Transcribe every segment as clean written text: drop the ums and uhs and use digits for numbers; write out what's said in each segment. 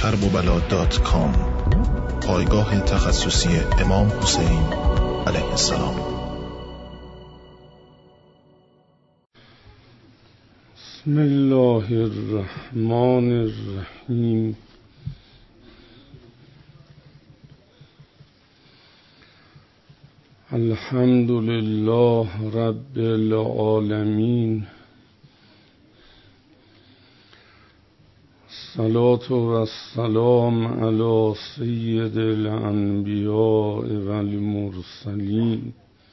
www.kerbobلا.com پایگاه تخصصی امام حسین علیه السلام. بسم الله الرحمن الرحیم. الحمد لله رب العالمین. الصلاة والسلام علی سید الانبیاء والمرسلین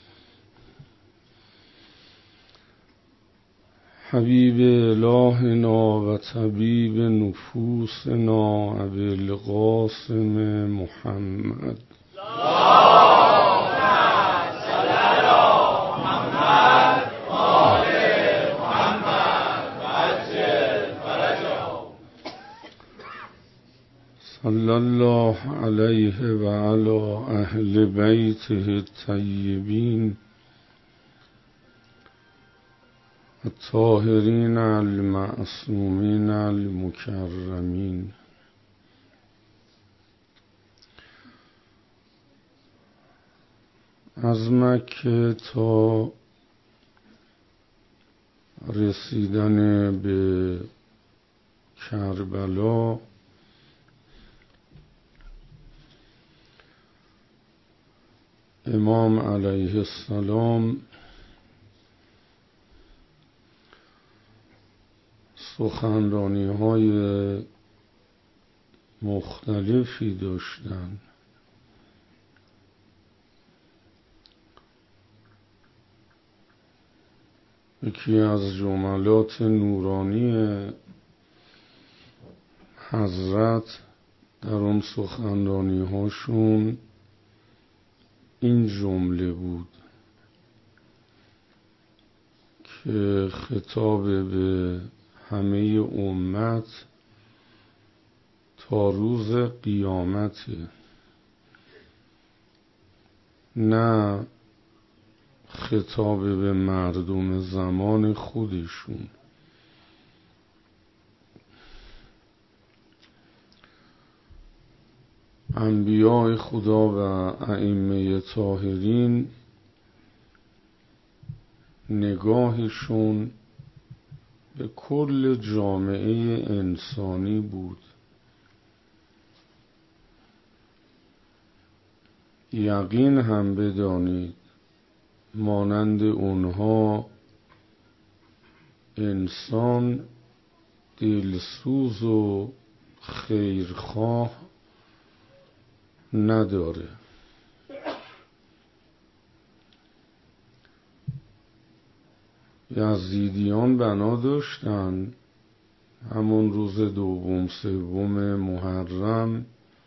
حبیب الهنا و طبیب نفوسنا ابی القاسم محمد. صلی الله علیه و علی اهل بیته الطیبین الطاهرین المعصومین المکرمین. از مکه تا رسیدن به کربلا امام علیه السلام سخنرانی‌های مختلفی داشتند. یکی از جملات نورانی حضرت در اون سخنرانی‌هاشون این جمله بود که خطاب به همه امت تا روز قیامت، نه خطاب به مردم زمان خودشون. انبیاء خدا و ائمه طاهرین نگاهشون به کل جامعه انسانی بود. یقین هم بدانید مانند اونها انسان دلسوز و خیرخواه نداره. یزیدیان بنا داشتن همون روز دوم سوم محرم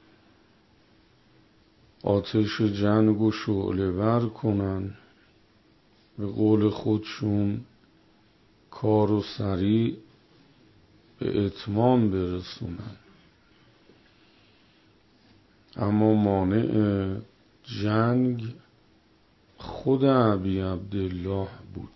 آتش جنگ و شعله ور کنن، به قول خودشون کار و سریع به اتمام برسونن، اما مانع جنگ خود ابی عبدالله بود.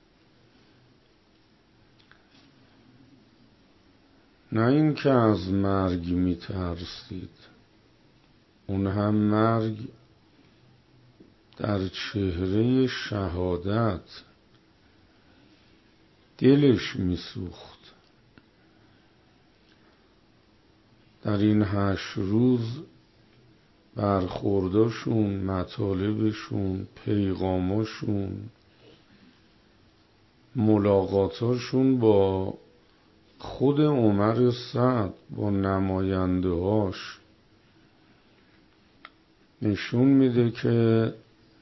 نه این که از مرگ می ترسید، اون هم مرگ در چهره شهادت دلش می سوخت. در این 8 روز برخورداشون، مطالبشون، پیغاماشون، ملاقاتاشون با خود عمر سعد، با نماینده هاش نشون میده که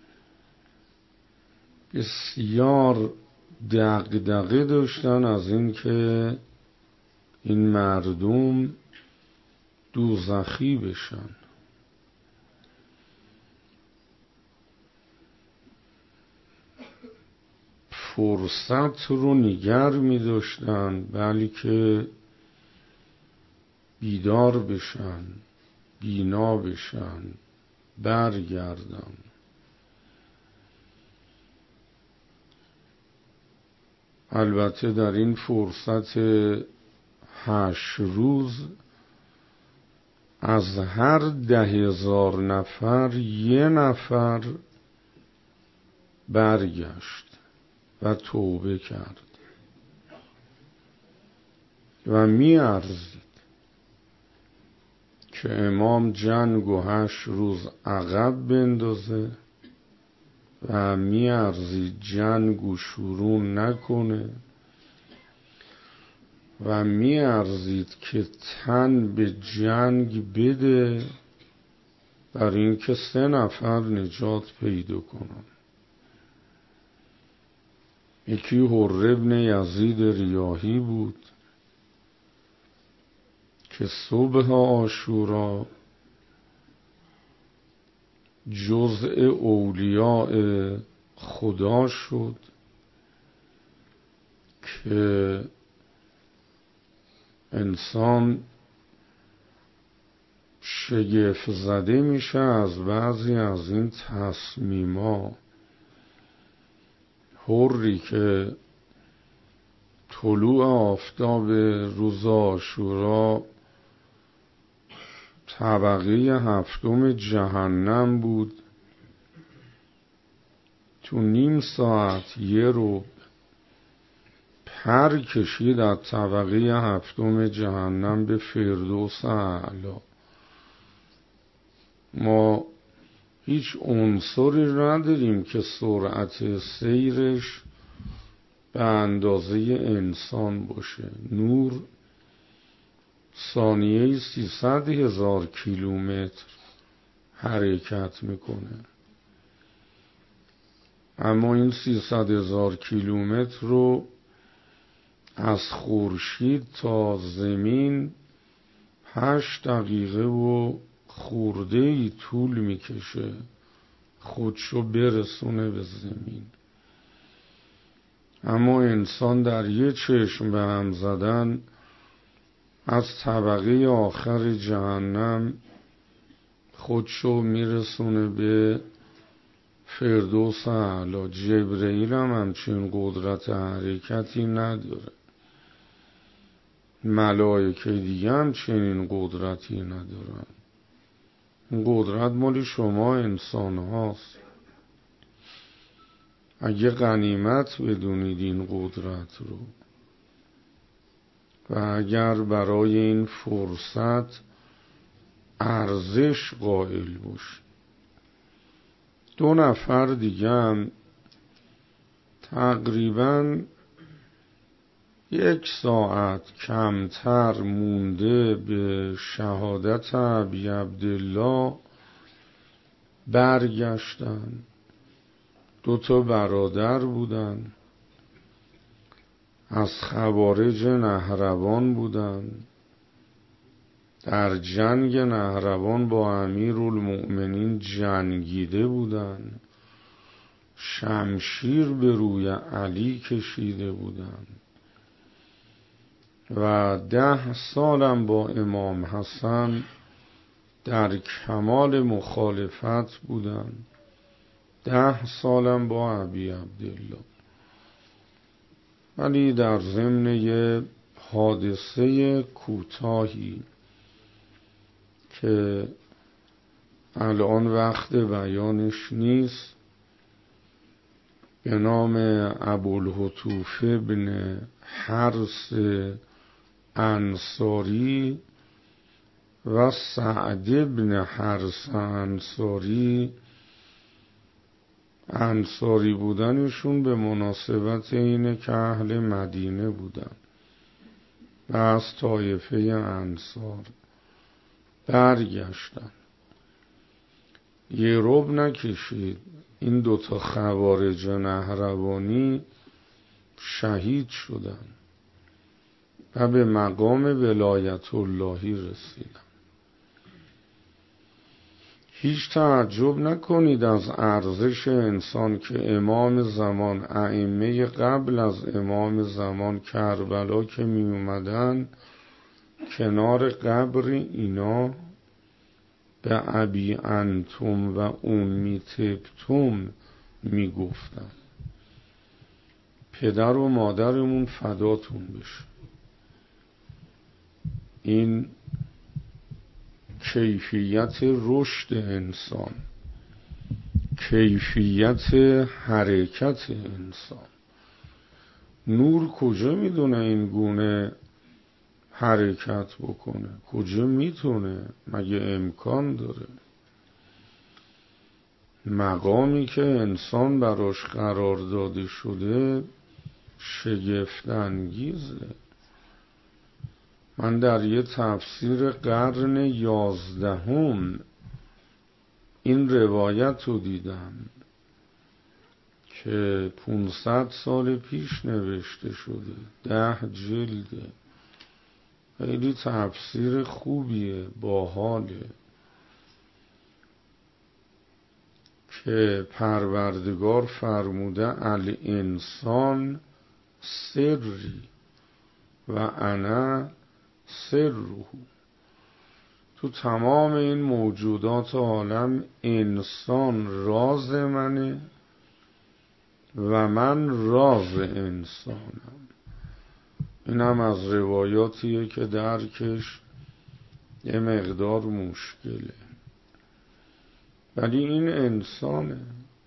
بسیار دغدغه داشتن از این که این مردم دوزخی بشن. فرصت رو نگر می داشتن بلکه بیدار بشن، بینا بشن، برگردن. البته در این فرصت 8 روز از هر 10,000 نفر 1 نفر برگشت و توبه کرد و می‌ارزید که امام جنگ و 8 روز عقب بندازه و می‌ارزید جنگ و شروع نکنه و می‌ارزید که تن به جنگ بده برای اینکه 3 نفر نجات پیدا کنن. یکی حر ابن یزید ریاحی بود که صبح عاشورا جزء اولیاء خدا شد که انسان شگفت زده میشه از بعضی از این تصمیما. حری که طلوع آفتاب روز عاشورا طبقه 7 جهنم بود، تو نیم ساعت 1 رو پر کشید از طبقه 7 جهنم به فردوس اعلی. ما هیچ عنصری نداریم که سرعت سیرش به اندازه انسان باشه. نور ثانیه‌ای 300,000 کیلومتر حرکت میکنه، اما این 300,000 کیلومتر رو از خورشید تا زمین 8 دقیقه و خورده‌ای طول میکشه خودشو برسونه به زمین. اما انسان در یه چشم به هم زدن از طبقه آخر جهنم خودشو میرسونه به فردوس اعلی. جبرئیل هم همچین قدرت حرکتی نداره، ملائکه دیگه هم چنین قدرتی ندارن. این قدرت مال شما انسان هاست. اگه غنیمت بدونید این قدرت رو و اگر برای این فرصت ارزش قائل باشید. 2 نفر دیگه هم تقریباً 1 ساعت کمتر مونده به شهادت ابی عبدالله برگشتن. 2 برادر بودن، از خوارج نهروان بودن، در جنگ نهروان با امیرالمؤمنین جنگیده بودن، شمشیر به روی علی کشیده بودن و 10 سالم با امام حسن در کمال مخالفت بودن، 10 سالم با ابی عبدالله. ولی در ضمن یه حادثه کوتاهی که الان وقت بیانش نیست، به نام ابوالهتوف ابن حرس انصاری و سعد ابن حرس انصاری بودنشون به مناسبت اینه که اهل مدینه بودن و از طایفه انصار برگشتن. یه رب نکشید این 2 خوارج نهروانی شهید شدن و به مقام ولایت اللهی رسیدن. هیچ تعجب نکنید از ارزش انسان که امام زمان، ائمه قبل از امام زمان کربلا که می اومدن کنار قبر اینا به ابی انتم و امی تبتم می گفتن پدر و مادرمون فداتون بشه. این کیفیت رشد انسان، کیفیت حرکت انسان. نور کجا میدونه این گونه حرکت بکنه؟ کجا میتونه؟ مگه امکان داره؟ مقامی که انسان براش قرار داده شده شگفت انگیزه. من در یه تفسیر قرن 11 این روایت رو دیدم که 500 سال پیش نوشته شده، 10 جلده. خیلی تفسیر خوبیه، باحاله، که پروردگار فرموده الانسان سری و انا سره. تو تمام این موجودات عالم انسان راز منه و من راز انسانم. این هم از روایاتیه که درکش یه مقدار مشکله، ولی این انسانه.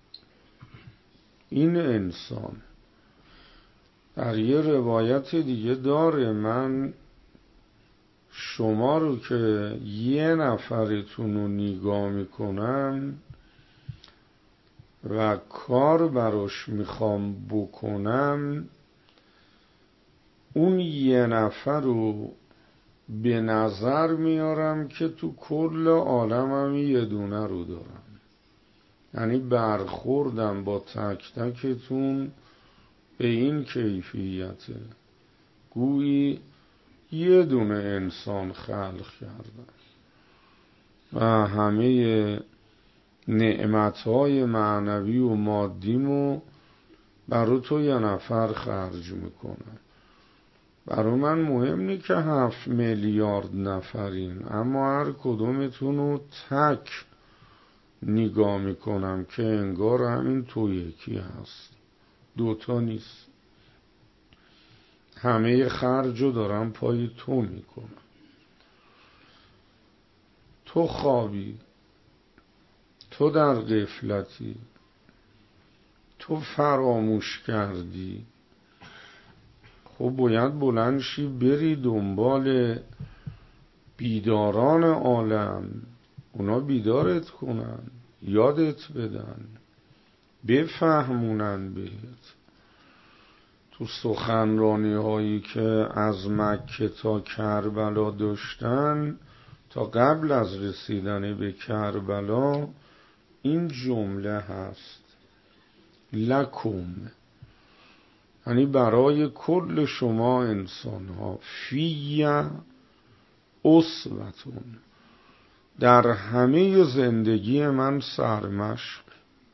این انسان در یه روایت دیگه داره من شما رو که یه نفرتون رو نگاه میکنم و کار براش میخوام بکنم، اون یه نفر رو به نظر میارم که تو کل عالمم یه دونه رو دارم. یعنی برخوردم با تک تکتون به این کیفیته، گویی یه دونه انسان خلق کردم و همه نعمتهای معنوی و مادیمو برای تو یه نفر خرج میکنم. برای من مهم نیست که 7 میلیارد نفرین، اما هر کدومتون رو تک نگاه میکنم که انگار همین تو یکی هست، دوتا نیست. همه خرجو دارم پای تو میکنم. تو خوابی، تو در غفلتی، تو فراموش کردی. خب باید بلند شی بری دنبال بیداران عالم، اونا بیدارت کنن، یادت بدن، بفهمونن بهت. تو سخنرانی هایی که از مکه تا کربلا داشتن، تا قبل از رسیدن به کربلا این جمله هست: لکم، یعنی برای کل شما انسان ها، فی اسوتون، در همه زندگی من سرمشق،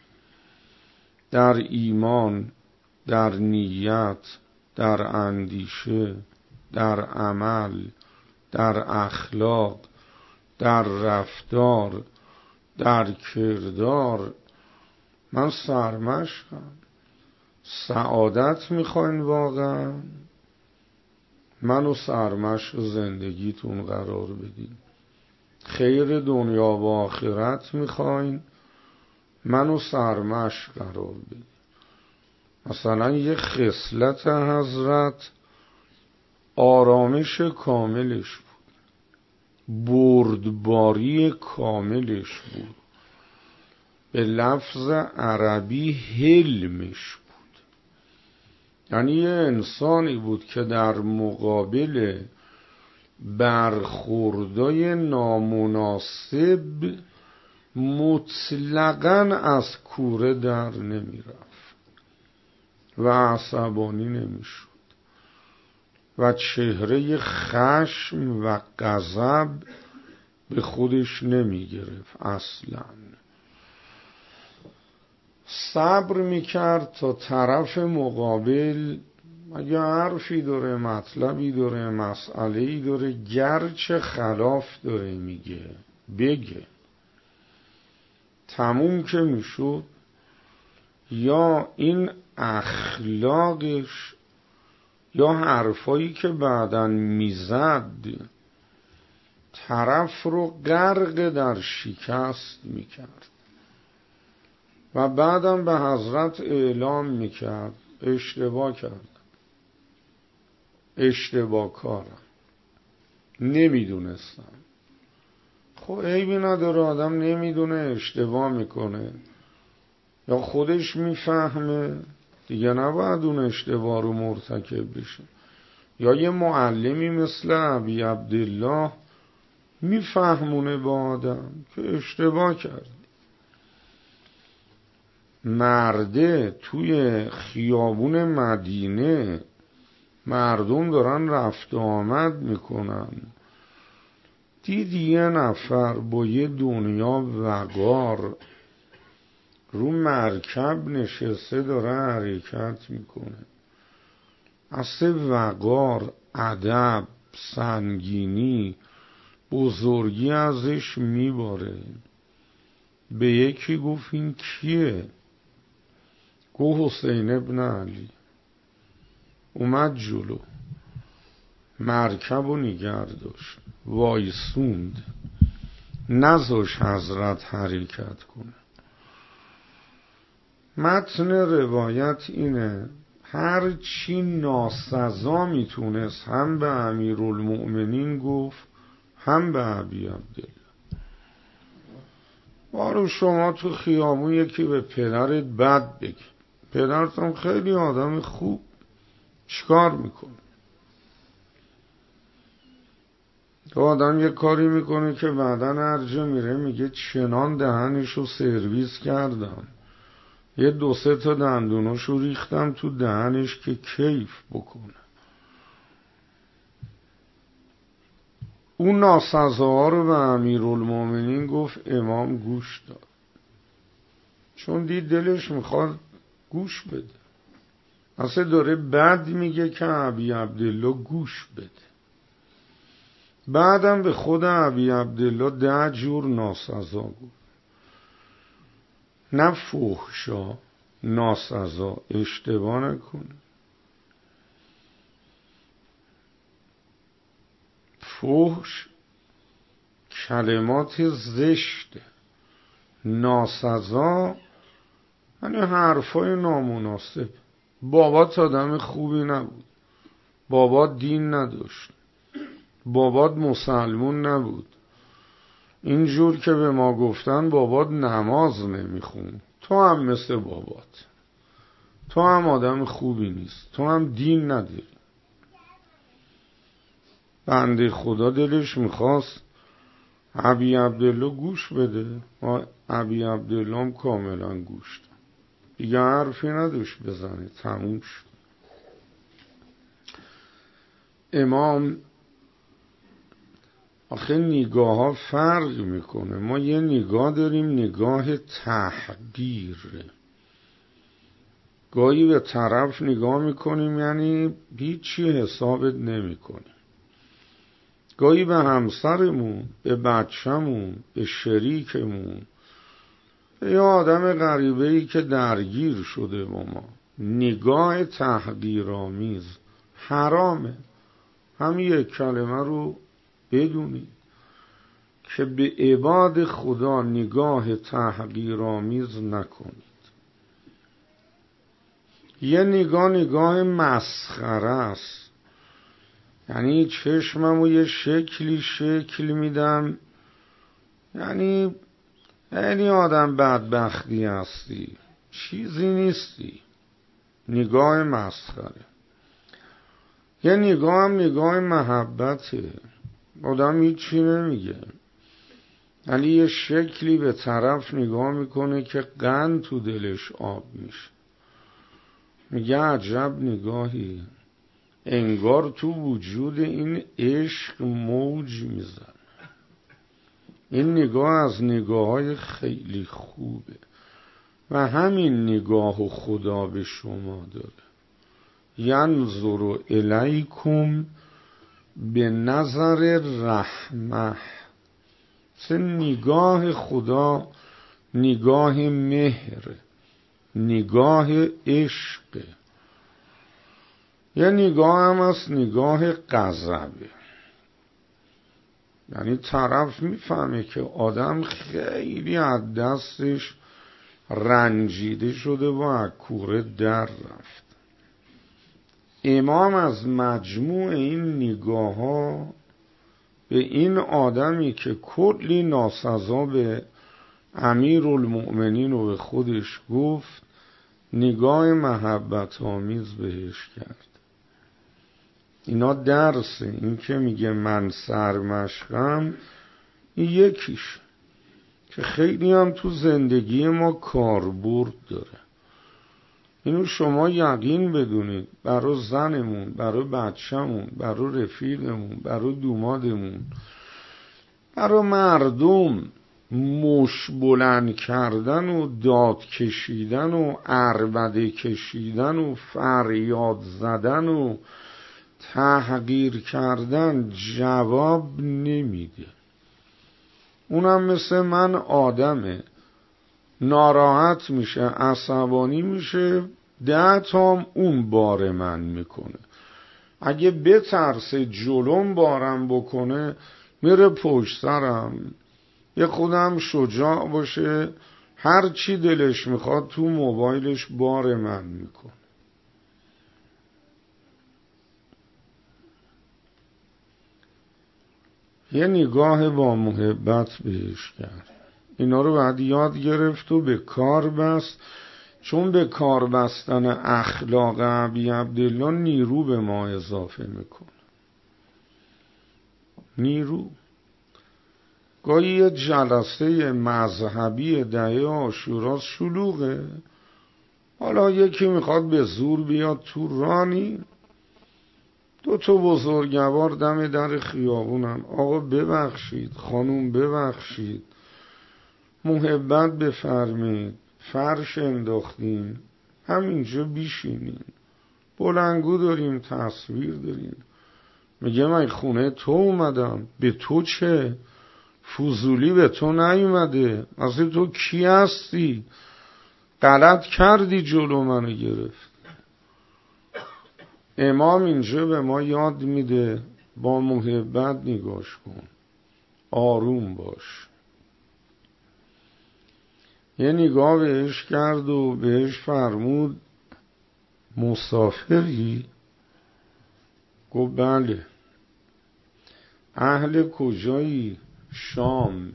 در ایمان، در نیت، در اندیشه، در عمل، در اخلاق، در رفتار، در کردار، من سرمشقم. سعادت میخواین واقعا؟ منو سرمشق زندگیتون قرار بدین. خیر دنیا و آخرت میخواین؟ منو سرمشق قرار بدین. مثلا یه خصلت حضرت آرامش کاملش بود، بردباری کاملش بود، به لفظ عربی حلمش بود. یعنی یه انسانی بود که در مقابل برخوردای نامناسب مطلقاً از کوره در نمی رفت و عصبانی نمی شد و چهره خشم و غضب به خودش نمی گرفت اصلاً. صبر میکرد تا طرف مقابل اگه حرفی داره، مطلبی داره، مسئله‌ای داره، گرچه خلاف داره میگه، بگه. تموم که میشد، یا این اخلاقش یا حرفایی که بعداً میزد طرف رو غرق در شکست میکرد و بعدم به حضرت اعلام میکرد اشتباه کردم، اشتباه کارم، نمیدونستم. خب عیبی نداره، آدم نمیدونه اشتباه میکنه یا خودش میفهمه دیگه، نباید اون اشتباه رو مرتکب بشه. یا یه معلمی مثل ابی عبدالله میفهمونه با آدم که اشتباه کرد. مرده توی خیابون مدینه مردم دارن رفت و آمد میکنن، دید یه نفر با یه دنیا وقار رو مرکب نشسته داره حرکت میکنه، اصل وقار، ادب، سنگینی، بزرگی ازش میباره. به یکی گفت این کیه؟ گفت حسین ابن علی. اومد جلو، مرکب و نگه داشت، وایسوند، نذاش حضرت حرکت کنه. متن روایت اینه هر چی ناسزا میتونست هم به امیرالمؤمنین گفت هم به ابی عبدالله. بارو شما تو خیابون یکی به پدرت بد بگی، پدرتم خیلی آدم خوب، چیکار میکنه؟ تو آدم یه کاری میکنه که بعدن هر جا میره میگه چنان دهنشو سرویس کردم، یه 2-3 تا دندوناشو ریختم تو دهنش که کیف بکنه. اون ناسزاها رو به امیرالمومنین گفت، امام گوش داد، چون دید دلش میخواد گوش بده. اصلا داره بد میگه که ابی عبدالله گوش بده. بعدم به خود ابی عبدالله 10 جور ناسزا گفت، نه فحشا، ناسزا، اشتباه نکنه. فحش کلمات زشته، ناسزا یعنی حرفای نامناسب. بابات آدم خوبی نبود، بابات دین نداشت، بابات مسلمون نبود، اینجور که به ما گفتن بابات نماز نمیخون، تو هم مثل بابات، تو هم آدم خوبی نیست، تو هم دین نداری. بنده خدا دلش میخواست ابی عبدالله گوش بده و ابی عبدالله هم کاملا گوش داد، دیگه حرفی نداشت بزنه، تموم شد. امام آخه نگاه ها فرق میکنه. ما یه نگاه داریم، نگاه تحقیر، گاهی به طرف نگاه میکنیم یعنی هیچی حسابت نمیکنیم، گاهی به همسرمون، به بچه‌مون، به شریکمون، به یه آدم غریبه‌ای که درگیر شده با ما، نگاه تحقیرآمیز حرامه. همین یک کلمه رو بدونید که به عباد خدا نگاه تحقیرآمیز نکنید. یه نگاه مسخره است، یعنی چشممو یه شکل میدم، یعنی آدم بدبختی هستی، چیزی نیستی. نگاه مسخره. یه نگاه محبته، آدم هیچی نمیگه، یعنی یه شکلی به طرف نگاه میکنه که قند تو دلش آب میشه، میگه عجب نگاهی، انگار تو وجود این عشق موج میزن. این نگاه از نگاه‌های خیلی خوبه و همین نگاه و خدا به شما داره. ینظر الیکم به نظر رحمه. نگاه خدا نگاه مهر، نگاه عشق. یه نگاه هم از نگاه غضبه، یعنی طرف میفهمه که آدم خیلی از دستش رنجیده شده و از کوره در رفت. امام از مجموع این نگاه ها به این آدمی که کلی ناسزا به امیرالمؤمنین و به خودش گفت نگاه محبت آمیز بهش کرد. اینا درسه. این که میگه من سرمشقم، این یکیش که خیلی هم تو زندگی ما کاربرد داره. اینو شما یقین بدونید، برای زنمون، برای بچه‌مون، برای رفیقمون، برای دومادمون، برای مردم مش بلند کردن و داد کشیدن و عربده کشیدن و فریاد زدن و تحقیر کردن جواب نمیده. اونم مثل من آدمه، ناراحت میشه، عصبانی میشه، 10 تام اون بار من میکنه. اگه بترسه جلوم بارم بکنه میره پشت سرم. یه خودم شجاع باشه، هر چی دلش میخواد تو موبایلش بار من میکنه. یه نگاه با محبت بهش کرد. اینا رو بعد یاد گرفت و به کار بست، چون به کار بستن اخلاق ابی عبدالله نیرو به ما اضافه میکنه. نیرو. گاهی یه جلسه مذهبی دهه عاشورا شلوغه، حالا یکی میخواد به زور بیاد تو رانی، 2 بزرگوار دم در خیابونن، آقا ببخشید، خانوم ببخشید، محبت بفرمید، فرش انداختیم، همینجا بیشینیم، بلنگو داریم، تصویر داریم. میگه من خونه تو اومدم، به تو چه؟ فضولی به تو نیومده، اصلا تو کی هستی؟ غلط کردی جلو منو گرفت. امام اینجا به ما یاد میده با محبت نگاش کن، آروم باش. یه نگاه بهش کرد و بهش فرمود مسافری؟ گفت بله. اهل کجایی؟ شام.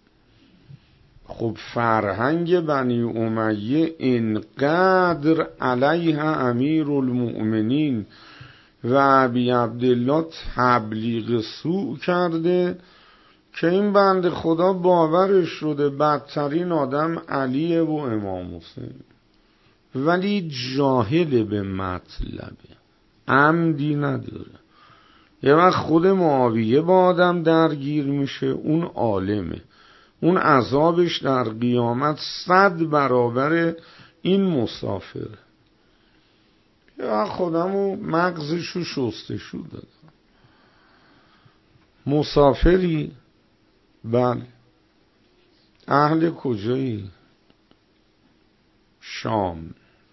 خب فرهنگ بنی امیه اینقدر علیه امیرالمؤمنین و ابی عبدالله تبلیغ سوء کرده که این بنده خدا باورش شده بدترین آدم علیه و امام حسین، ولی جاهل به مطلبه، عمدی نداره. یه وقت خود معاویه با آدم درگیر میشه، اون عالمه، اون عذابش در قیامت 100 برابر این مسافر. یه وقت خودمو مغزشو شستشو دادم. مسافری؟ بله. اهل کجایی؟ شام.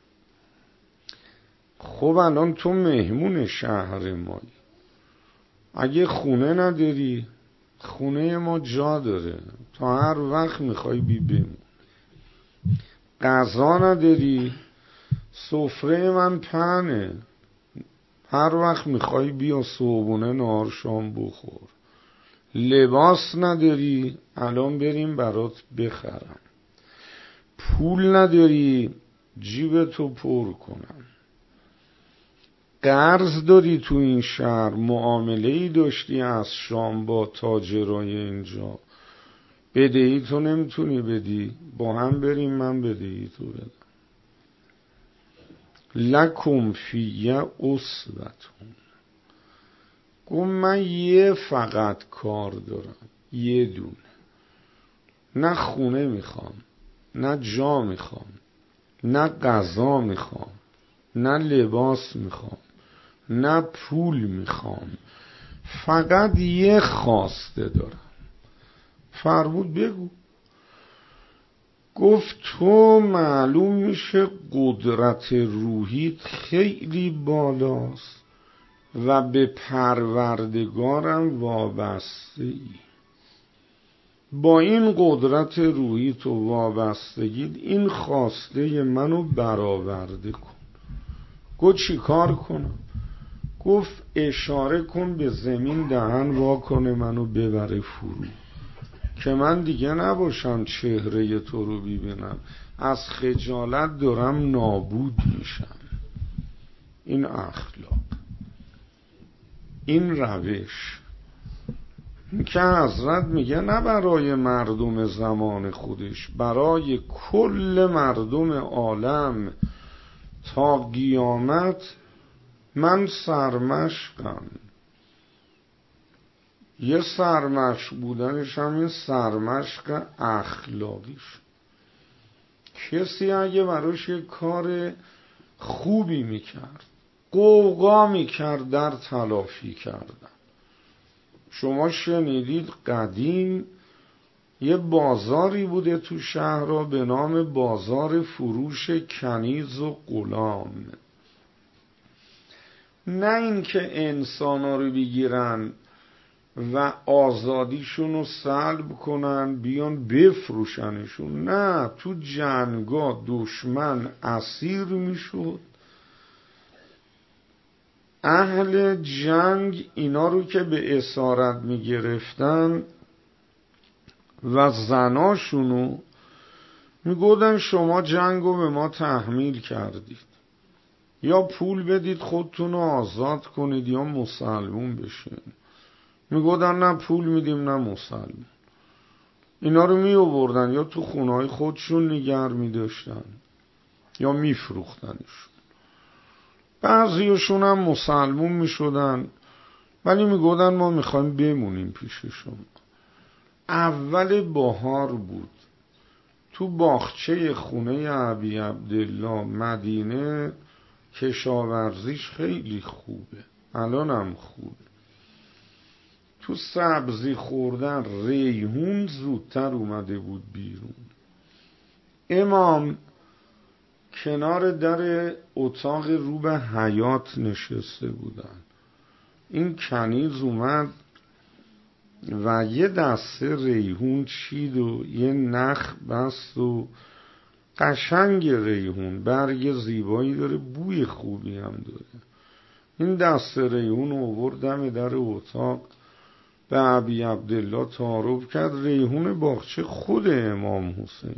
خب الان تو مهمون شهر مایی، اگه خونه نداری، خونه ما جا داره، تا هر وقت میخوای بمون. غذا نداری، سفره من پهنه، هر وقت میخوای بیا صبحونه نهار شام بخور. لباس نداری، الان بریم برات بخرم. پول نداری، جیبتو پر کنم. قرض داری تو این شهر، معامله‌ای داشتی از شام با تاجرای اینجا، بدهی تو نمیتونی بدی، با هم بریم من بدهی تو بدم. لکم فیه اسوتون. گفت من یه فقط کار دارم، یه دونه. نه خونه میخوام، نه جا میخوام، نه غذا میخوام، نه لباس میخوام، نه پول میخوام، فقط یه خواسته دارم. فرمود بگو. گفت تو معلوم میشه قدرت روحیت خیلی بالاست و به پروردگارم وابسته ای. با این قدرت روحی تو وابستگی این خواسته منو برآورده کن. گفت چی کار کنم؟ گفت اشاره کن به زمین دهن وا کنه منو ببره فرو، که من دیگه نباشم چهره تو رو ببینم، از خجالت دارم نابود میشم. این اخلاق، این روش که حضرت میگه نه برای مردم زمان خودش، برای کل مردم عالم تا قیامت من سرمشقم. یه سرمشق بودنش هم این سرمشق اخلاقیش. کسی اگه براش یه کار خوبی میکرد، قوقا میکرد در تلافی کردن. شما شنیدید قدیم یه بازاری بوده تو شهرها به نام بازار فروش کنیز و غلام. نه اینکه انسانا رو بگیرن و آزادیشون رو سلب کنن بیان بفروشنشون، نه، تو جنگا دشمن اسیر میشد، اهل جنگ اینا رو که به اسارت میگرفتن و زناشونو میگفتن شما جنگو به ما تحمیل کردید، یا پول بدید خودتون رو آزاد کنید یا مسلمون بشین. میگفتن نه پول میدیم نه مسلمون. اینا رو می آوردن یا تو خونه‌های خودشون نگه می‌داشتن یا میفروختنشون. بعضیشون هم مسلمون میشدن ولی میگفتن ما میخوایم بمونیم پیش شما. اول بهار بود، تو باغچه خونه ابی عبدالله مدینه کشاورزیش خیلی خوبه، الان هم خوبه. تو سبزی خوردن ریحون زودتر اومده بود بیرون. امام کنار در اتاق رو به حیاط نشسته بودن. این کنیز اومد و یه دسته ریحون چید و یه نخ بست و قشنگ ریحون، برگ زیبایی داره، بوی خوبی هم داره. این دسته ریحون رو آورد دم در اتاق به ابی عبدالله تعارف کرد. ریحون باغچه خود امام حسین.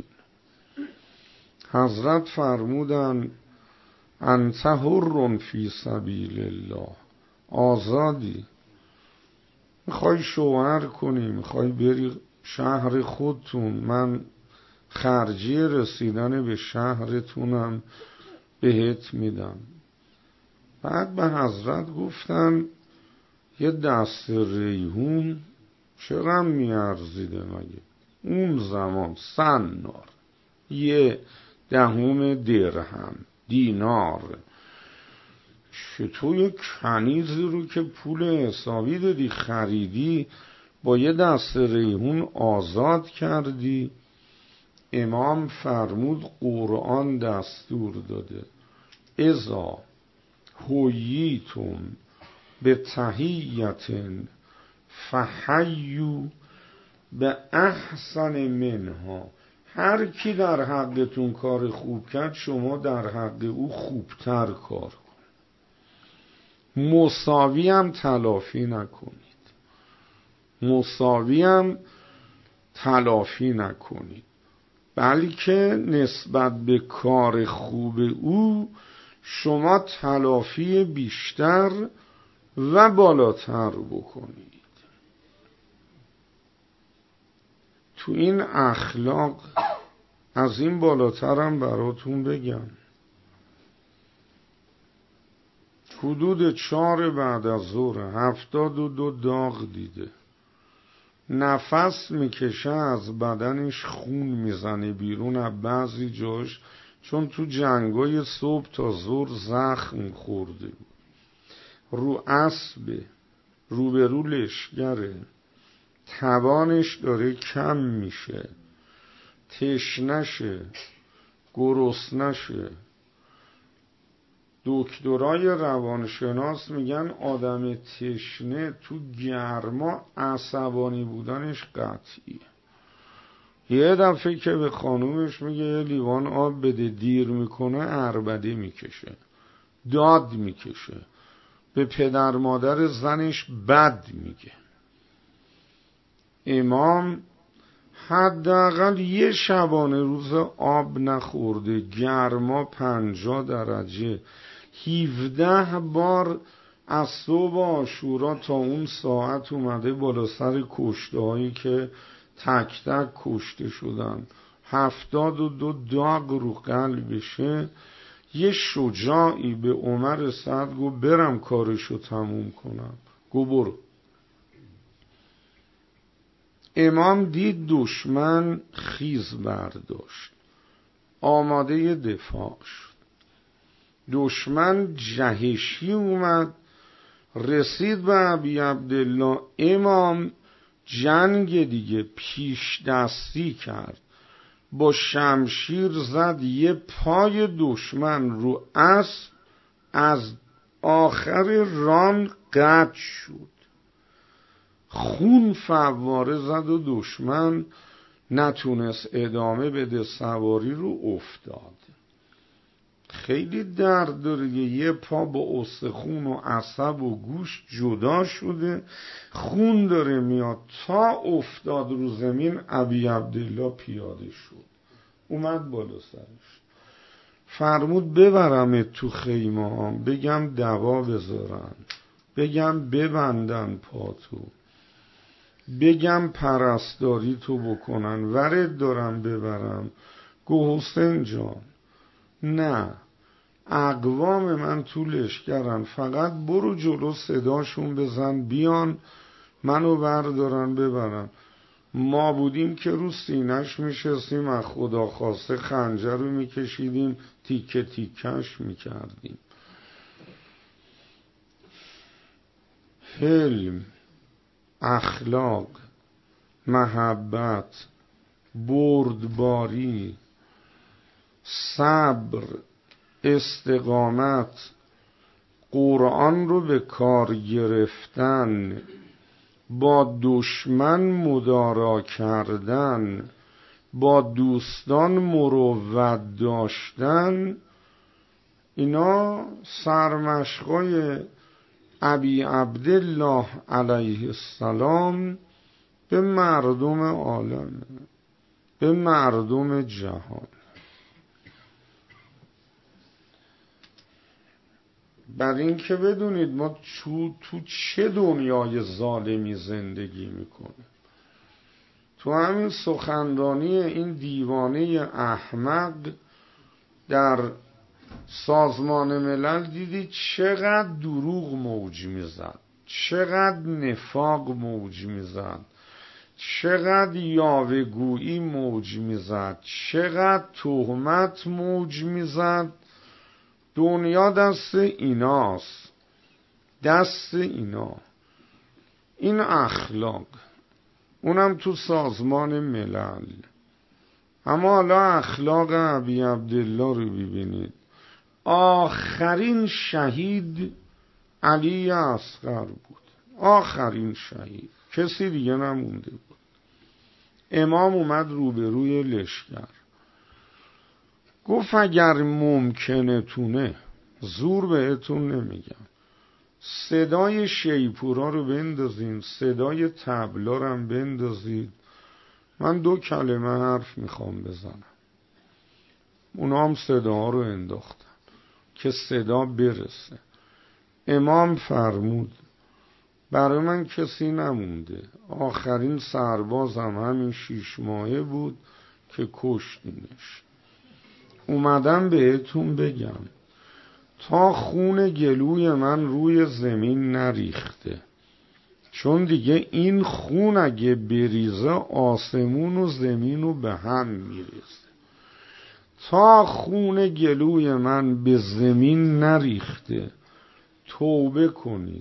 حضرت فرمودن انت حر فی سبیل الله، آزادی، میخوای شوهر کنی، میخوای بری شهر خودتون، من خرجی رسیدن به شهرتونم بهت میدم. بعد به حضرت گفتن یه دست ریحون چقدر میارزیده مگه؟ اون زمان سنار، یه دهم درهم، دینار. چطور یه کنیزی رو که پول حسابی دادی خریدی با یه دست ریحون آزاد کردی؟ امام فرمود قرآن دستور داده اذا حییتم به تحییت فحیوا به احسن منها. هر کی در حقتون کار خوب کرد شما در حق او خوبتر کار کن. مساوی هم تلافی نکنید، مساوی هم تلافی نکنید، بلکه نسبت به کار خوب او شما تلافی بیشتر و بالاتر بکنید. تو این اخلاق از این بالاترم براتون بگم. حدود 4 بعد از ظهر 72 داغ دیده، نفس میکشه، از بدنش خون میزنه بیرون از بعضی جاش، چون تو جنگای صبح تا ظهر زخم خورده بود. رو اسب، روبرو لشگره، توانش داره کم میشه، تشنشه، گرسنشه. دکترای روانشناس میگن آدم تشنه تو گرما عصبانی بودنش قطعیه. یه دفعه که به خانومش میگه یه لیوان آب بده، دیر میکنه عربده میکشه، داد میکشه، به پدر مادر زنش بد میگه. امام حداقل یه شبانه روز آب نخورده، گرما 50 درجه، 17 بار از صبح عاشورا تا اون ساعت اومده بالا سر کشته هایی که تک تک کشته شدن، 72 داغ رو قلبشه. یه شجاعی به عمر سعد گو برم کارشو تموم کنم، گو برو. امام دید دشمن خیز برداشت، آماده دفاع شد. دشمن جهشی اومد، رسید به ابی عبدالله. امام جنگ دیگه پیش دستی کرد، با شمشیر زد، یه پای دشمن رو اسب از آخر ران قطع شد، خون فواره زد و دشمن نتونست ادامه بده، سواری رو افتاد. خیلی درد داره، یه پا با استخون و عصب و گوشت جدا شده، خون داره میاد. تا افتاد رو زمین ابی عبدالله پیاده شد، اومد بالا سرش، فرمود ببرم تو خیمه ها، بگم دوا بذارن، بگم ببندن پاتو، بگم پرستاری تو بکنن، ورد دارم ببرم. گو حسین جان نه، اقوام من تو لشکرن، فقط برو جلو صداشون بزن بیان منو بردارن ببرن. ما بودیم که رو سینش میشستیم، از خدا خواسته خنجر رو میکشیدیم، تیکه تیکش میکردیم. حلم، اخلاق، محبت، بردباری، صبر، استقامت، قرآن رو به کار گرفتن، با دشمن مدارا کردن، با دوستان مروت داشتن، اینا سرمشقای ابی عبدالله علیه السلام به مردم عالم، به مردم جهان. بر این که بدونید ما تو چه دنیای ظالمی زندگی میکنیم. تو همین سخنرانی این دیوانه احمق در سازمان ملل دیدی چقدر دروغ موج میزد، چقدر نفاق موج میزد، چقدر یاوه‌گویی موج میزد، چقدر تهمت موج میزد. دنیا دست ایناست، دست اینا. این اخلاق، اونم تو سازمان ملل. اما حالا اخلاق ابی عبدالله رو ببینید. آخرین شهید علی اصغر بود، آخرین شهید، کسی دیگه نمونده بود. امام اومد روبروی لشکر، گفت اگر ممکنه تونه، زور بهتون نمیگم، صدای شیپورا رو بندازین، صدای طبلا رو هم بندازید، من 2 کلمه حرف میخوام بزنم. اونا هم صداها رو انداختن که صدا برسه. امام فرمود برای من کسی نمونده، آخرین سربازم همین 6 ماهه بود که کشتینش. اومدم بهتون بگم تا خون گلوی من روی زمین نریخته، چون دیگه این خون اگه بریزه آسمون و زمین رو به هم میریزه. تا خون گلوی من به زمین نریخته توبه کنید.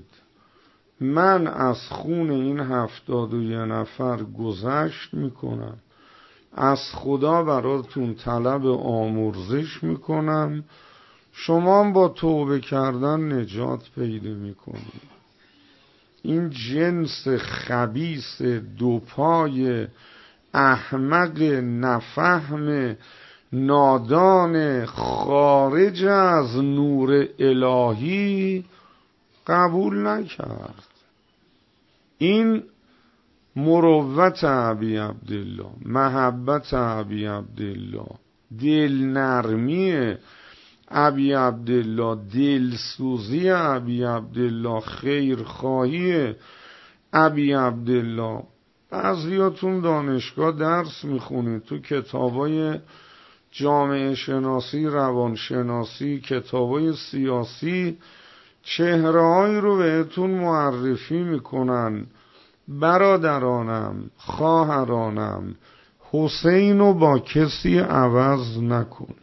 من از خون این 71 نفر گذشت میکنم، از خدا براتون طلب آمرزش میکنم، شما با توبه کردن نجات پیدا میکنید. این جنس خبیث 2 پای احمق نفهم نادان خارج از نور الهی قبول نکرد. این مروت ابی عبدالله، محبت ابی عبدالله، دل نرمی ابی عبدالله، دلسوزی ابی عبدالله، خیرخواهی ابی عبدالله. بعضیاتون دانشگاه درس میخونید، تو کتابای جامعه شناسی، روانشناسی، کتابای سیاسی چهره‌هایی رو بهتون معرفی میکنن. برادرانم، خواهرانم، حسین رو با کسی عوض نکنید،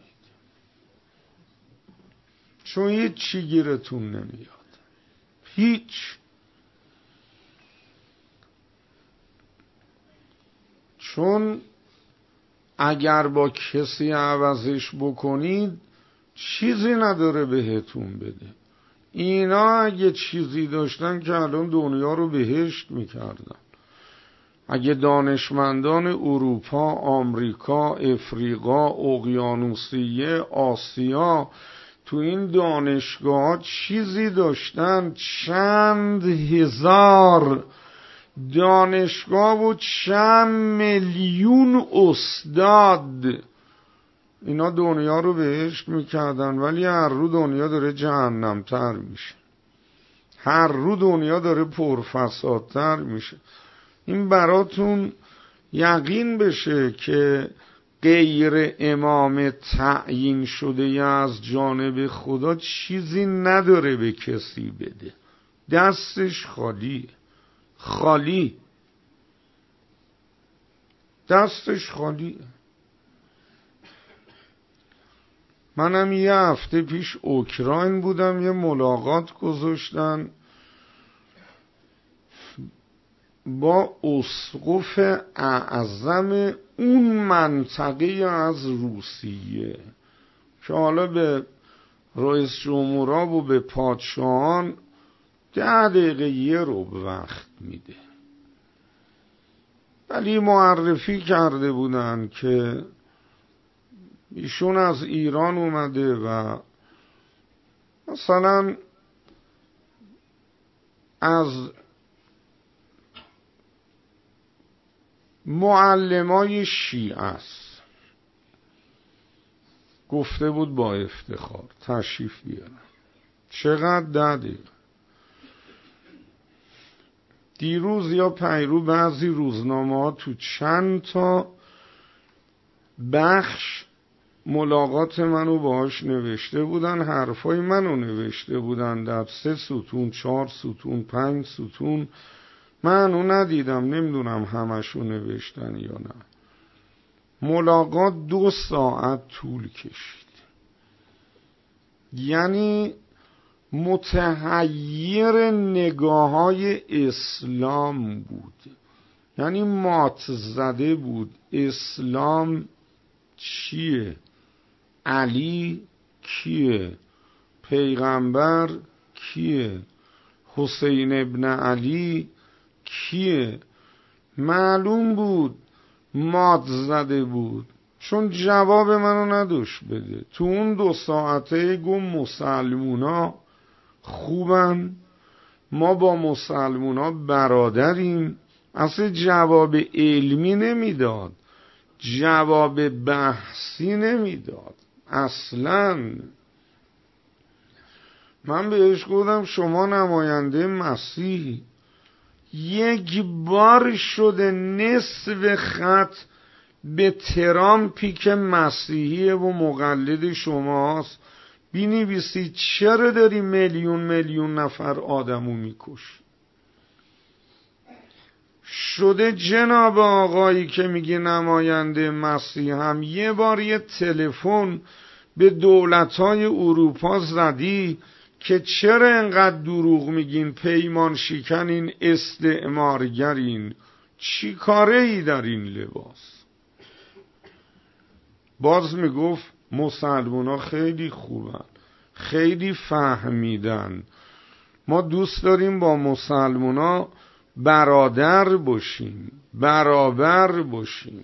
چون هیچ چی گیرتون نمیاد، هیچ. چون اگر با کسی عوضش بکنید چیزی نداره بهتون بده. اینا اگه چیزی داشتن که الان دنیا رو بهشت میکردن. اگه دانشمندان اروپا، آمریکا، افریقا، اقیانوسیه، آسیا تو این دانشگاه چیزی داشتن، چند هزار دانشگاه و چند میلیون استاد، اینا دنیا رو بهشت میکردن. ولی هر رو دنیا داره جهنم تر میشه، هر رو دنیا داره پرفسادتر میشه. این براتون یقین بشه که غیر امام تعیین شده از جانب خدا چیزی نداره به کسی بده، دستش خالی، خالی، دستش خالی. منم یه هفته پیش اوکراین بودم، یه ملاقات گذاشتن با اسقف اعظم اون منطقه از روسیه که حالا به رئیس جمهورا و به پادشاهان 10 دقیقه یه رو وقت میده. ولی معرفی کرده بودن که ایشون از ایران اومده و مثلا از معلمای شیعه است، گفته بود با افتخار تشریف بیارن. چقدر 10 دقیقه. دیروز یا پیرو بعضی روزنامه ها تو چند تا بخش ملاقات منو باهاش نوشته بودن، حرفای منو نوشته بودن در 3 ستون، 4 ستون، 5 ستون. من اونو ندیدم، نمیدونم همشو نوشتن یا نه. ملاقات 2 ساعت طول کشید. یعنی متحیر نگاه‌های اسلام بود، یعنی مات زده بود. اسلام چیه؟ علی کیه؟ پیغمبر کیه؟ حسین ابن علی کیه؟ معلوم بود مات زده بود، چون جواب منو نداشت بده. تو اون 2 ساعته گم مسلمونا خوبن، ما با مسلمونا برادریم. اصلا جواب علمی نمیداد، جواب بحثی نمیداد اصلا. من بهش گفتم شما نماینده مسیحی، 1 بار شده نصف خط به ترامپی که مسیحیه و مقلد شماست بینویسی چرا داری میلیون نفر آدمو میکش. شده جناب آقایی که میگه نماینده مسیح هم 1 بار یه تلفن به دولت‌های اروپا زدی که چرا انقدر دروغ میگین، پیمان شکنین، استعمارگرین، چی کاره ای در این لباس؟ باز میگفت مسلمونا خیلی خوبن، خیلی فهمیدن، ما دوست داریم با مسلمونا برادر باشیم، برابر باشیم.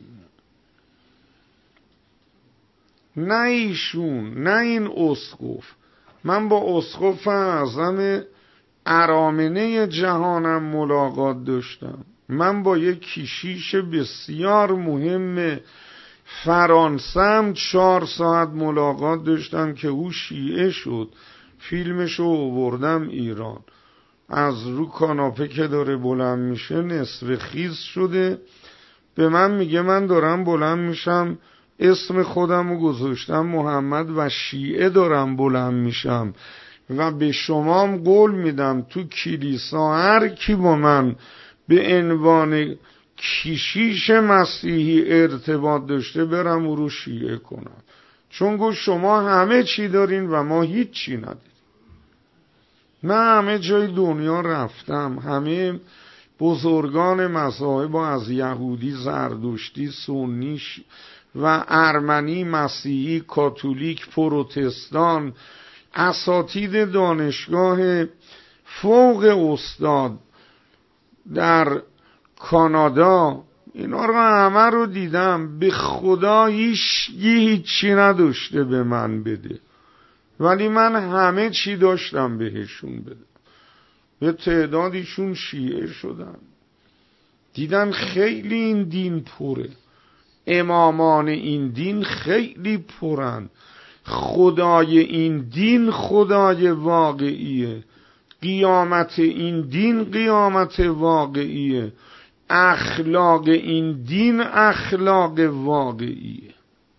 نه ایشون، نه این اسقف. من با اسقف اعظم ارامنه جهانم ملاقات داشتم. من با یک کشیش بسیار مهم فرانسه 4 ساعت ملاقات داشتم که او شیعه شد. فیلمشو آوردم ایران. از رو کاناپه که داره بلند میشه نصف خیز شده، به من میگه من دارم بلند میشم، اسم خودم رو گذاشتم محمد و شیعه دارم بلند میشم و به شمام قول میدم تو کلیسا هر کی با من به عنوان کشیش مسیحی ارتباط داشته برم او رو شیعه کنم، چون گفت شما همه چی دارین و ما هیچ چی نداریم. من همه جای دنیا رفتم، همه بزرگان مذاهب از یهودی، زردشتی، سنی و ارمنی، مسیحی، کاتولیک، پروتستان، اساتید دانشگاه فوق استاد در کانادا، اینا رو همه رو دیدم. به خدا هیچی نداشته به من بده، ولی من همه چی داشتم بهشون بدم. یه تعدادیشون شیعه شدن، دیدن خیلی این دین پره، امامان این دین خیلی پرن، خدای این دین خدای واقعیه، قیامت این دین قیامت واقعیه، اخلاق این دین اخلاق واقعیه.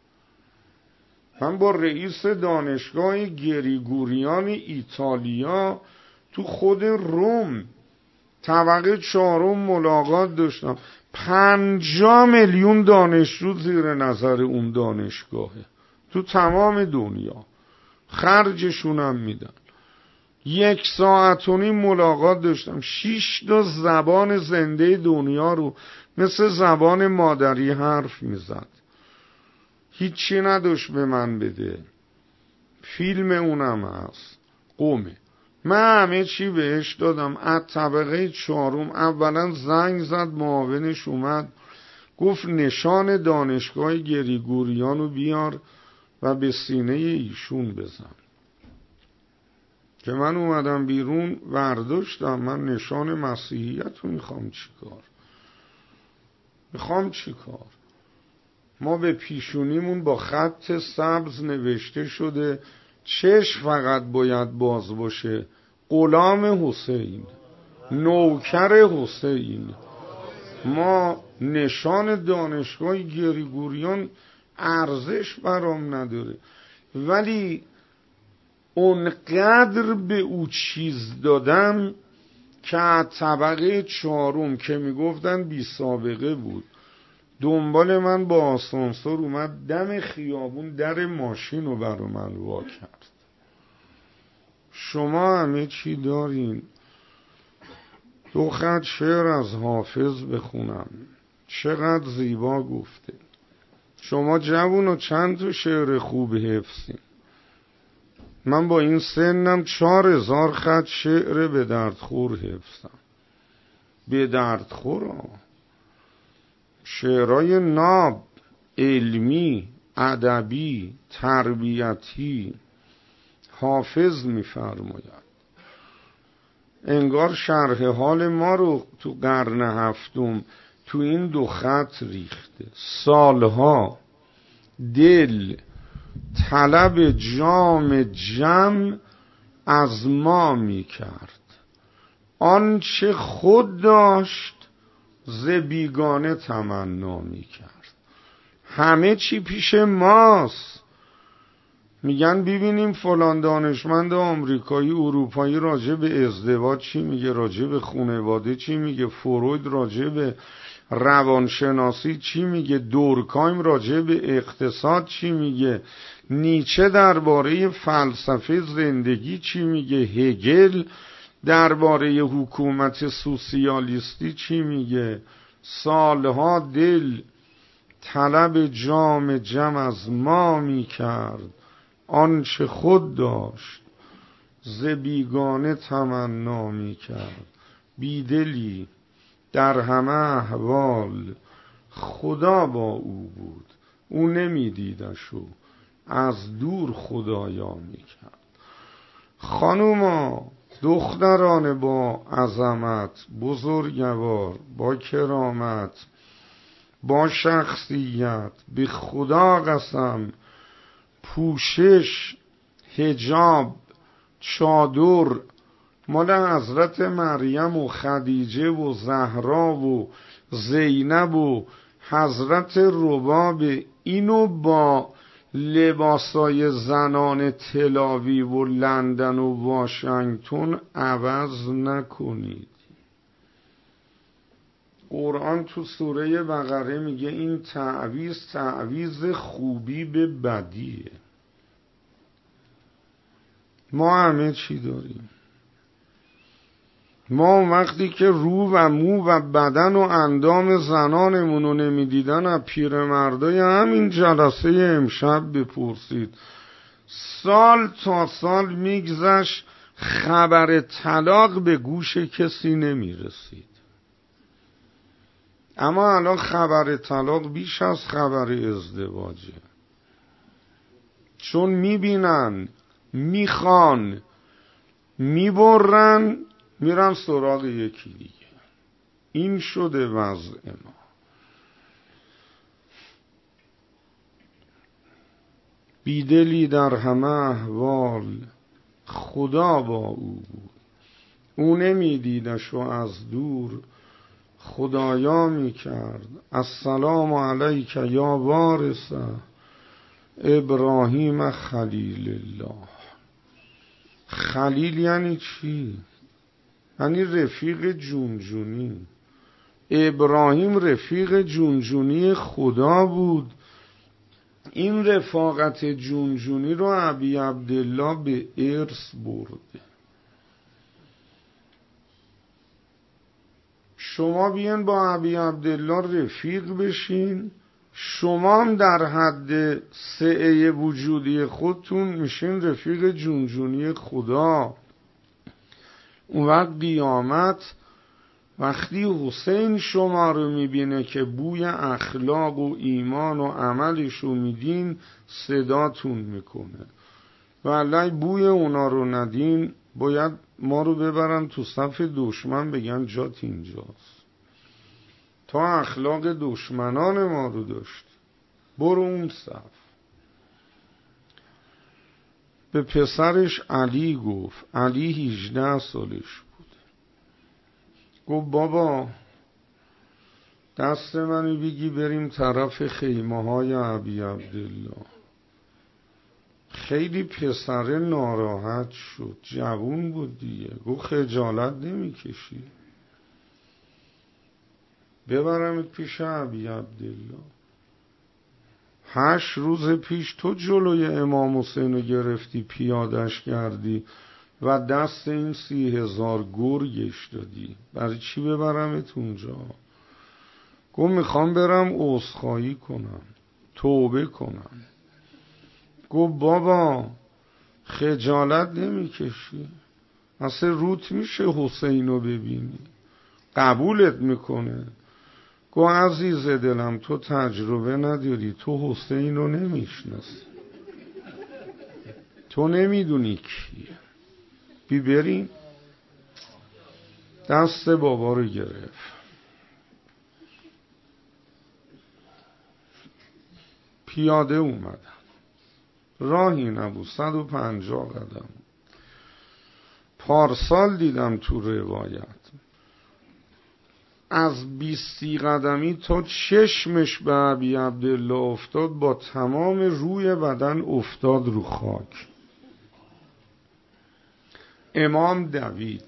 من با رئیس دانشگاه گریگوریان ایتالیا تو خود روم طبقه 4 ملاقات داشتم. 50 میلیون دانشجو زیر نظر اون دانشگاهه تو تمام دنیا، خرجشونم میدن. 1 ساعت و نیم ملاقات داشتم. 6 تا زبان زنده دنیا رو مثل زبان مادری حرف میزد. هیچی نداشت به من بده. فیلم اونم هست، قومه. من همه چی بهش دادم. از طبقه 4 اولا زنگ زد، معاونش اومد گفت نشان دانشگاه گریگوریانو بیار و به سینه ایشون بزن. که من اومدم بیرون ورداشتم، من نشان مسیحیت رو میخوام چیکار؟ ما به پیشونیمون با خط سبز نوشته شده چشم فقط باید باز باشه، غلام حسین، نوکر حسین. ما نشان دانشگاه گریگوریان ارزش برام نداره، ولی اونقدر به او چیز دادم که از طبقه 4 که میگفتن بی سابقه بود، دنبال من با آسانسور اومد دم خیابون، در ماشین رو برا من وا کرد. شما همه چی دارین. 2 خط شعر از حافظ بخونم، چقدر زیبا گفته. شما جوون و چند تا شعر خوب حفظین. من با این سنم 4000 خط شعر به دردخور حفظم. به دردخور شعرهای ناب، علمی، ادبی، تربیتی حافظ میفرماید. انگار شرح حال ما رو تو قرن 7 تو این 2 خط ریخته. سالها دل طلب جام جم از ما میکرد، آنچه خود داشت ز بیگانه تمنا میکرد. همه چی پیش ماست. میگن ببینیم فلان دانشمند آمریکایی اروپایی راجع به ازدواج چی میگه، راجع به خانواده چی میگه، فروید راجع به روانشناسی چی میگه، دورکایم راجع به اقتصاد چی میگه، نیچه درباره فلسفه زندگی چی میگه، هگل درباره حکومت سوسیالیستی چی میگه. سالها دل طلب جام جم از ما میکرد، آنچه خود داشت ز بیگانه تمنا میکرد. بیدلی در همه احوال خدا با او بود، او نمیدیدش و از دور خدایا میکرد. خانوما، دختران با عظمت، بزرگوار، با کرامت، با شخصیت، به خدا قسم پوشش، حجاب، چادر مال حضرت مریم و خدیجه و زهرا و زینب و حضرت رباب، اینو با لباسای زنان تلاویو و لندن و واشنگتن عوض نکنید. قرآن تو سوره بقره میگه این تعویض خوبی به بدیه. ما همه چی داریم. ما وقتی که رو و مو و بدن و اندام زنانمونو نمیدیدن، از پیرمردای همین جلسه امشب بپرسید. سال تا سال میگذشت خبر طلاق به گوش کسی نمیرسید. اما الان خبر طلاق بیش از خبر ازدواجه، چون میبینن، میخوان، میبرن، میرن سراغ یکی دیگه. این شده وضع ما. بیدلی در همه احوال خدا با او بود، او نمیدیدش و از دور خدایا میکرد. السلام علیک یا وارث ابراهیم خلیل الله. خلیل یعنی چی؟ یعنی رفیق جونجونی. ابراهیم رفیق جونجونی خدا بود. این رفاقت جونجونی رو ابی عبدالله به ارث برده. شما بیان با ابی عبدالله رفیق بشین، شما هم در حد سعه وجودی خودتون میشین رفیق جونجونی خدا. اون وقت قیامت وقتی حسین شما رو میبینه که بوی اخلاق و ایمان و عملش رو میدین، صداتون میکنه. والله بوی اونا رو ندین، باید ما رو ببرن تو صف دشمن، بگن جات اینجاست. تا اخلاق دشمنان ما رو داشت، برو اون صف. به پسرش علی گفت، علی 18 سالش بود، گفت بابا دست منو بگی بریم طرف خیمه های ابی عبدالله. خیلی پسر ناراحت شد، جوون بود دیگه. گفت خجالت نمیکشی ببرمت پیش ابی عبدالله؟ 8 روز پیش تو جلوی امام حسین رو گرفتی، پیادش کردی و دست این 30,000 گرگش دادی، برای چی ببرمت اونجا؟ گفت میخوام برم عذرخواهی کنم، توبه کنم. گفت بابا خجالت نمیکشی؟ اصلا روت میشه حسین رو ببینی؟ قبولت میکنه؟ گفت عزیز دلم تو تجربه نداری، تو حسین رو نمیشناسی، تو نمیدونی کیه. بریم. دست بابا رو گرفت، پیاده اومدن، راهی نبود، 150 قدم. پارسال دیدم تو روایت از 20 قدمی تا چشمش به ابی عبدالله افتاد، با تمام روی بدن افتاد رو خاک. امام دوید،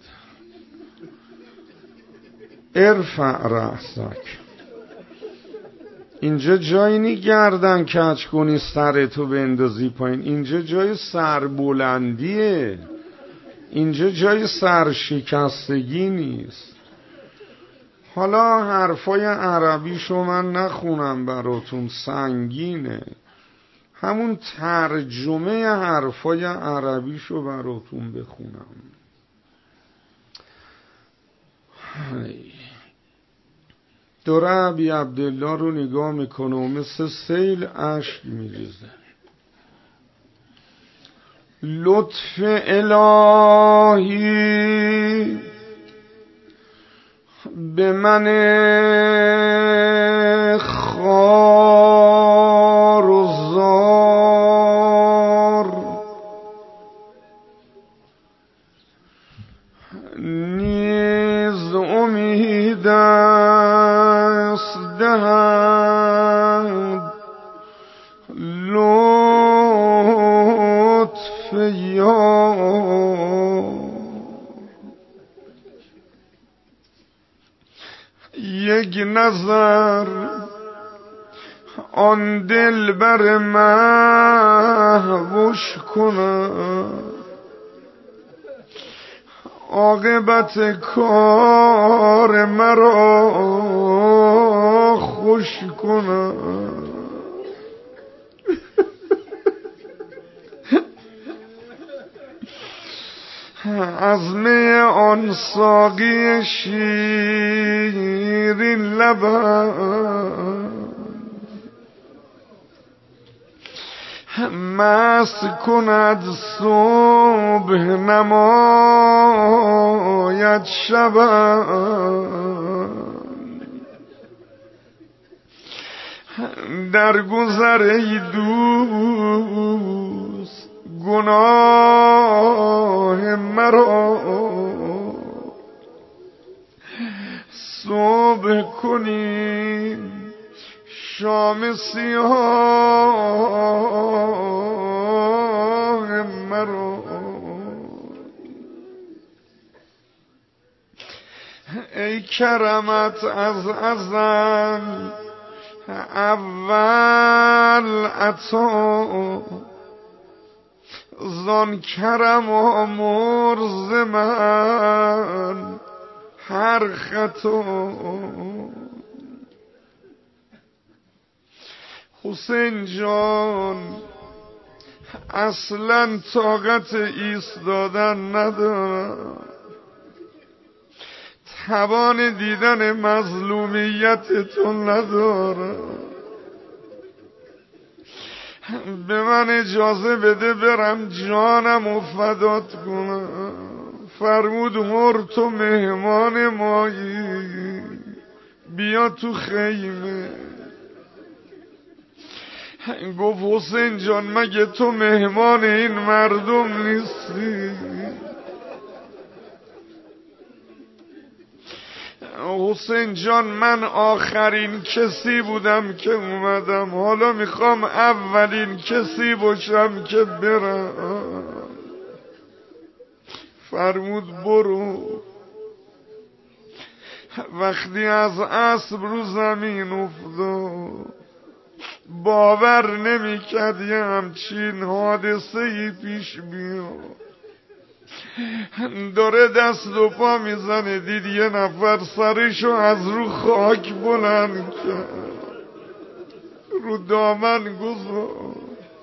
ارفع رأسک. اینجا جایی نی گردن کج کنی سرتو بندازی پایین، اینجا جای سربلندیه، اینجا جای سرشکستگی نیست. حالا حرفای عربیشو من نخونم براتون، سنگینه، همون ترجمه حرفای عربیشو براتون بخونم. داره ابی عبدالله رو نگاه میکنه و مثل سیل اشک میریزه. لطف الهی به من خار و زار نیز امید است دهد لطف یار. یک نظر آن دل بر مهوش کند عاقبت کار مرا خوش کند. از می آن ساقی شیرین لبم مست کند صبح نماید شبم. در گذر ای دوست گناه مرا صبح کنیم شام سیاه مرا. ای کرمت از ازل اول عطا زان کرم آمرز من هر خطا. حسین جان اصلا طاقت ایستادن ندارم، توان دیدن مظلومیتتون ندارم. به من اجازه بده برم جانم و فدات کنم. فرمود هر تو مهمان مایی بیا تو خیمه. گفت حسین جان مگه تو مهمان این مردم نیستی؟ حسین جان من آخرین کسی بودم که اومدم، حالا میخوام اولین کسی باشم که برم. فرمود برو. وقتی از اسب رو زمین افتاد باور نمی‌کرد یه همچین حادثه‌ای پیش بیاد. داره دست و پا میزنه دید یه نفر سرشو از رو خاک بلند کرد رو دامن گذاشت،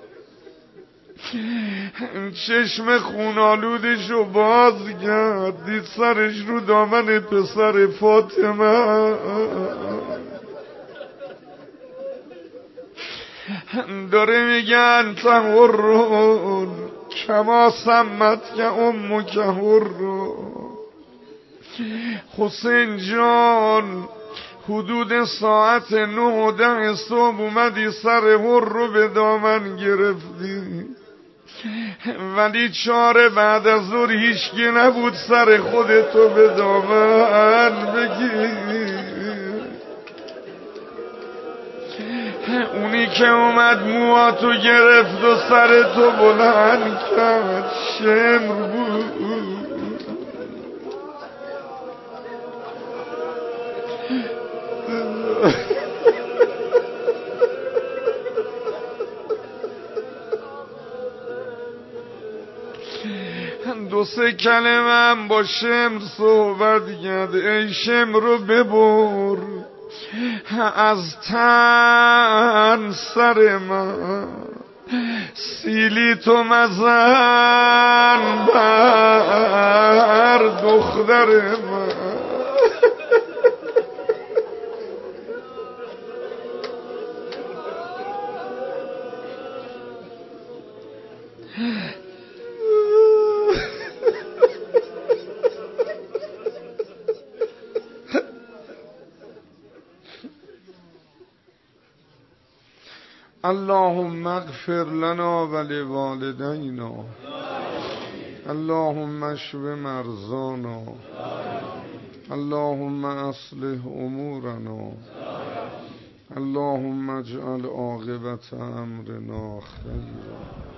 چشم خونالودشو باز کرد دید سرش رو دامن پسر فاطمه. داره میگن تهرون کما سمت که امو که هرون. حسین جان حدود ساعت 9:10 صبح اومدی سر هر رو به دامن گرفتی، ولی 4 بعد از ظهر هیچکی نبود سر خودتو به دامن بگیر. اونی که اومد موهاتو گرفت و سرتو بلند کرد شمر بود. دو سه کلمه هم با شمر صحبت کرد. ای شمر رو ببر از تن سر من، سیلی تو مزن بر دختر من. اللهم اغفر لنا ولوالدينا، اللهم اشف مرضانا، اللهم اصلح امورنا، اللهم اجعل عاقبة امرنا خيرا.